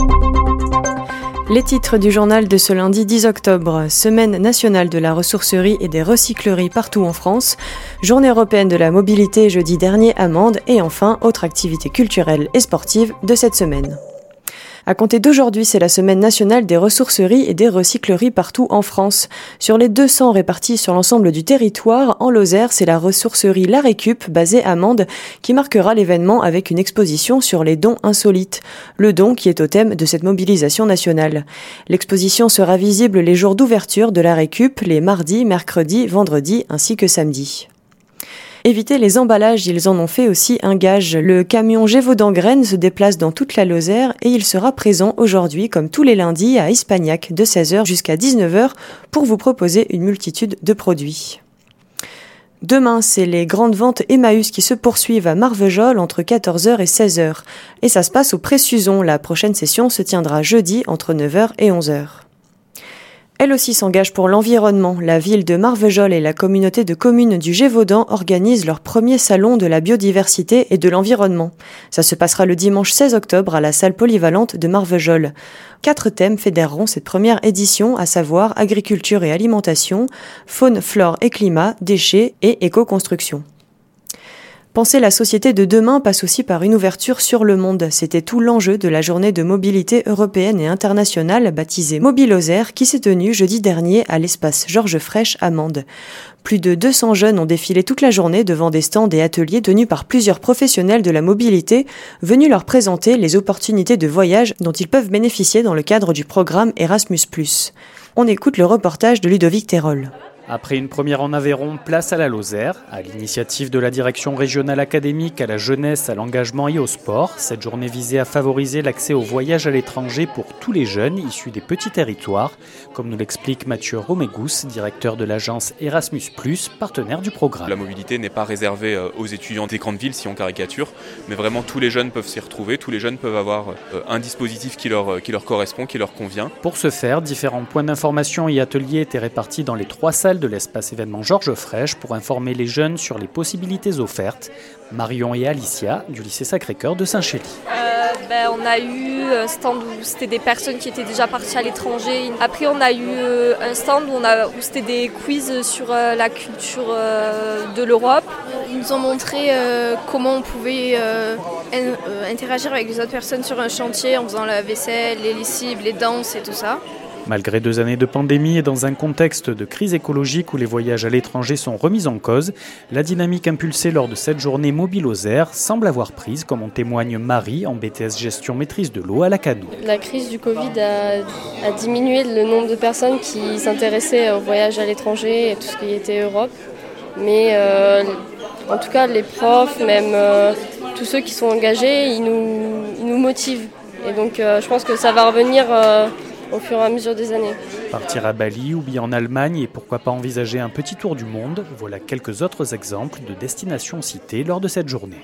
Les titres du journal de ce lundi 10 octobre, Semaine nationale de la ressourcerie et des recycleries partout en France, Journée européenne de la mobilité jeudi dernier à Mende et enfin, autre activité culturelle et sportive de cette semaine. À compter d'aujourd'hui, c'est la semaine nationale des ressourceries et des recycleries partout en France. Sur les 200 répartis sur l'ensemble du territoire, en Lozère, c'est la ressourcerie La Récup, basée à Mende, qui marquera l'événement avec une exposition sur les dons insolites. Le don qui est au thème de cette mobilisation nationale. L'exposition sera visible les jours d'ouverture de La Récup, les mardis, mercredis, vendredis ainsi que samedis. Éviter les emballages, ils en ont fait aussi un gage. Le camion Gévaudan Graines se déplace dans toute la Lozère et il sera présent aujourd'hui, comme tous les lundis, à Ispagnac de 16h jusqu'à 19h pour vous proposer une multitude de produits. Demain, c'est les grandes ventes Emmaüs qui se poursuivent à Marvejols entre 14h et 16h. Et ça se passe au Pré-Suzon. La prochaine session se tiendra jeudi entre 9h et 11h. Elle aussi s'engage pour l'environnement. La ville de Marvejols et la communauté de communes du Gévaudan organisent leur premier salon de la biodiversité et de l'environnement. Ça se passera le dimanche 16 octobre à la salle polyvalente de Marvejols. 4 thèmes fédéreront cette première édition, à savoir agriculture et alimentation, faune, flore et climat, déchets et éco-construction. Penser la société de demain passe aussi par une ouverture sur le monde. C'était tout l'enjeu de la journée de mobilité européenne et internationale baptisée Mobilozère qui s'est tenue jeudi dernier à l'espace Georges Frêche à Mende. Plus de 200 jeunes ont défilé toute la journée devant des stands et ateliers tenus par plusieurs professionnels de la mobilité venus leur présenter les opportunités de voyage dont ils peuvent bénéficier dans le cadre du programme Erasmus+. On écoute le reportage de Ludovic Terol. Après une première en Aveyron, place à la Lozère. À l'initiative de la direction régionale académique, à la jeunesse, à l'engagement et au sport, cette journée visait à favoriser l'accès au voyage à l'étranger pour tous les jeunes issus des petits territoires, comme nous l'explique Mathieu Romégous, directeur de l'agence Erasmus+, partenaire du programme. La mobilité n'est pas réservée aux étudiants des grandes villes, si on caricature, mais vraiment tous les jeunes peuvent s'y retrouver, tous les jeunes peuvent avoir un dispositif qui leur correspond, qui leur convient. Pour ce faire, différents points d'information et ateliers étaient répartis dans les 3 salles de l'espace événement Georges Frêche pour informer les jeunes sur les possibilités offertes. Marion et Alicia du lycée Sacré-Cœur de Saint-Chély. On a eu un stand où c'était des personnes qui étaient déjà parties à l'étranger. Après, on a eu un stand où c'était des quiz sur la culture de l'Europe. Ils nous ont montré comment on pouvait interagir avec les autres personnes sur un chantier en faisant la vaisselle, les lessives, les danses et tout ça. Malgré 2 années de pandémie et dans un contexte de crise écologique où les voyages à l'étranger sont remis en cause, la dynamique impulsée lors de cette journée Mobilozère semble avoir prise, comme en témoigne Marie en BTS Gestion Maîtrise de l'eau à la Canoë. La crise du Covid a diminué le nombre de personnes qui s'intéressaient au voyage à l'étranger et tout ce qui était Europe. Mais en tout cas, les profs, même tous ceux qui sont engagés, ils nous motivent. Et donc je pense que ça va revenir au fur et à mesure des années. Partir à Bali ou bien en Allemagne et pourquoi pas envisager un petit tour du monde, voilà quelques autres exemples de destinations citées lors de cette journée.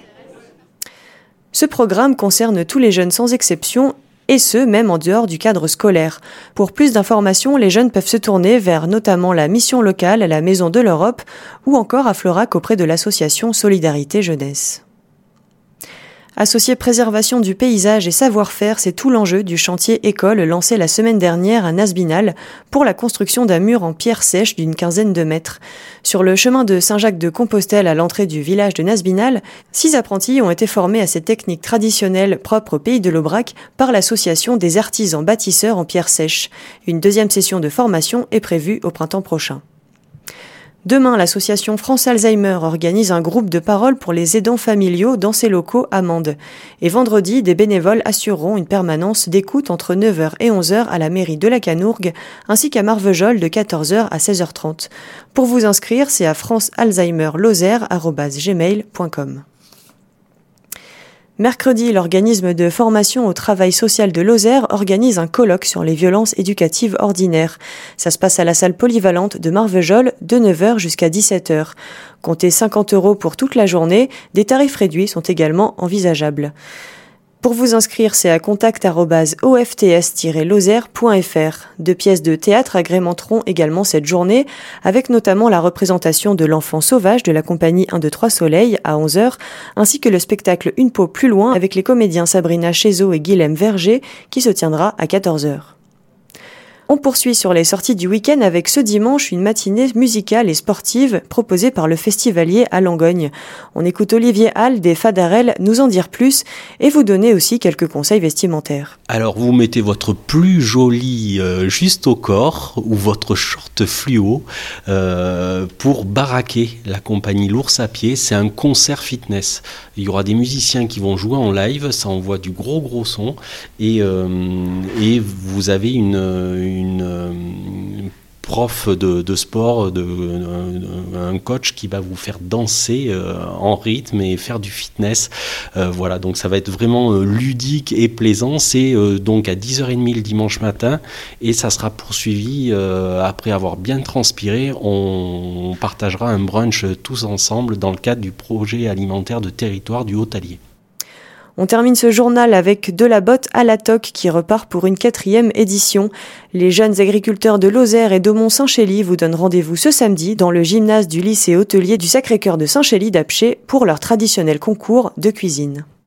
Ce programme concerne tous les jeunes sans exception et ce, même en dehors du cadre scolaire. Pour plus d'informations, les jeunes peuvent se tourner vers notamment la mission locale à la Maison de l'Europe ou encore à Florac auprès de l'association Solidarité Jeunesse. Associer préservation du paysage et savoir-faire, c'est tout l'enjeu du chantier école lancé la semaine dernière à Nasbinal pour la construction d'un mur en pierre sèche d'une 15aine de mètres. Sur le chemin de Saint-Jacques-de-Compostelle à l'entrée du village de Nasbinal, 6 apprentis ont été formés à cette technique traditionnelle propre au pays de l'Aubrac par l'association des artisans bâtisseurs en pierre sèche. Une 2e session de formation est prévue au printemps prochain. Demain, l'association France Alzheimer organise un groupe de parole pour les aidants familiaux dans ses locaux à Mende. Et vendredi, des bénévoles assureront une permanence d'écoute entre 9h et 11h à la mairie de la Canourgue, ainsi qu'à Marvejols de 14h à 16h30. Pour vous inscrire, c'est à francealzheimerlozère@gmail.com. Mercredi, l'organisme de formation au travail social de Lozère organise un colloque sur les violences éducatives ordinaires. Ça se passe à la salle polyvalente de Marvejols de 9h jusqu'à 17h. Comptez 50 € pour toute la journée, des tarifs réduits sont également envisageables. Pour vous inscrire, c'est à contact@ofts-lozère.fr. 2 pièces de théâtre agrémenteront également cette journée, avec notamment la représentation de l'enfant sauvage de la compagnie 1, 2, 3 Soleil à 11h, ainsi que le spectacle Une peau plus loin avec les comédiens Sabrina Chezeau et Guilhem Verger, qui se tiendra à 14h. On poursuit sur les sorties du week-end avec ce dimanche une matinée musicale et sportive proposée par le Festivalier à Langogne. On écoute Olivier Hall des Fadarelles nous en dire plus et vous donner aussi quelques conseils vestimentaires. Alors vous mettez votre plus joli juste au corps ou votre short fluo pour baraquer la compagnie L'Ours à pied. C'est un concert fitness. Il y aura des musiciens qui vont jouer en live, ça envoie du gros son et vous avez une prof de sport, un coach qui va vous faire danser en rythme et faire du fitness. Voilà, donc ça va être vraiment ludique et plaisant. C'est donc à 10h30 le dimanche matin et ça sera poursuivi après avoir bien transpiré. On partagera un brunch tous ensemble dans le cadre du projet alimentaire de territoire du Haut-Allier. On termine ce journal avec De la botte à la toque qui repart pour une 4e édition. Les jeunes agriculteurs de Lozère et d'Aumont-Saint-Chély vous donnent rendez-vous ce samedi dans le gymnase du lycée hôtelier du Sacré-Cœur de Saint-Chély d'Apcher pour leur traditionnel concours de cuisine.